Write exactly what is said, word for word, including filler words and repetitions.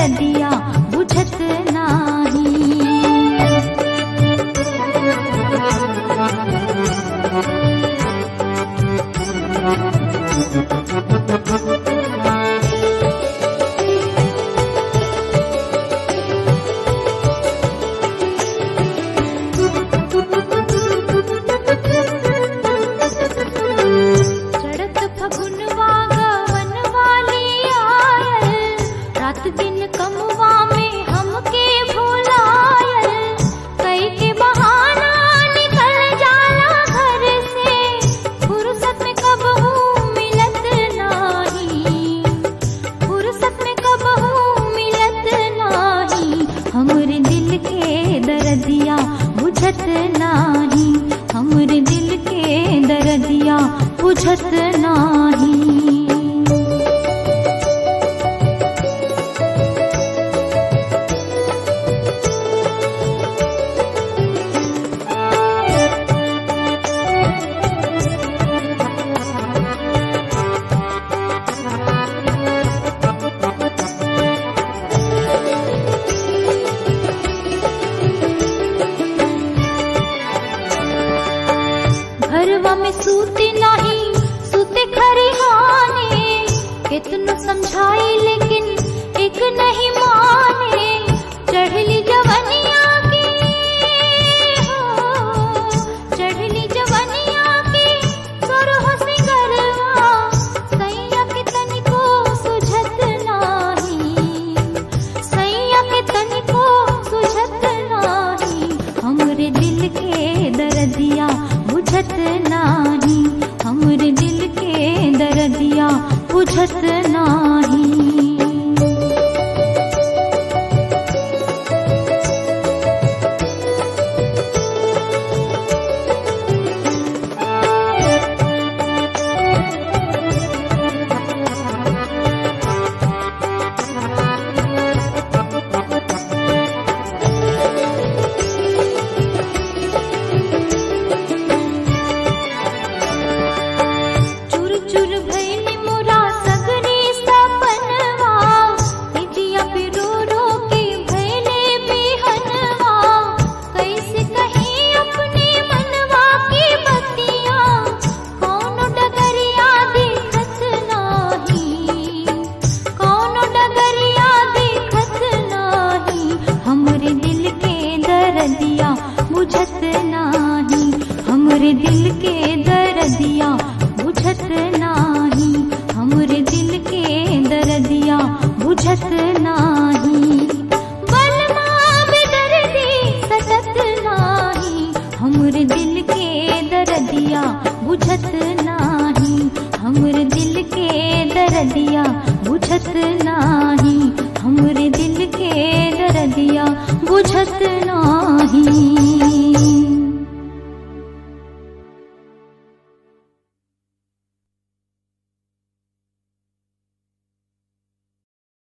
दरदिया बुझत नाही। चढ़त फगुनवा गवन वाली आयल, रात दिन कमवा में हमके भुलायल। कई के बहाना निकल जाला घर से, फुर्सत में कबहू मिलत नाही, फुर्सत में कबहू मिलत नाही। हमरे दिल के दरदिया बुझत नाही, हमरे दिल के दरदिया बुझत नाही। घरवा में सूते नाही सूते खरिहाने, कितनो समझाई लेकिन एक नहीं माने। चढ़ली जवनिया के हो, चढ़ली जवनिया के सुरह से गरवा, सैया के तनिको सुझत नाही, सैया के तनिको सुझत नाही। हमरे दिल के दरदिया बुझत नाही, हमरे दिल के दरदिया बुझत नाही। चुर चुर भइल मोरा सगरे सपनवा, निदिया पे रो रो के भइले बेहनवा। कैसे कहीं अपने मनवा की बतिया, कौनो डगरिया देखत नाही, कौनो डगरिया देखत नाही। हमरे दिल के दरदिया बुझत नाही, हमरे दिल के दरदिया बुझत नाही, हमरे दिल के दरदिया बुझत नाही। बलमा बेदर्दी सतत नाही, हमरे दिल के दरदिया बुझत नाही, हमरे दिल के दरदिया बुझत नाही, हमरे दिल के दरदिया बुझत नाही।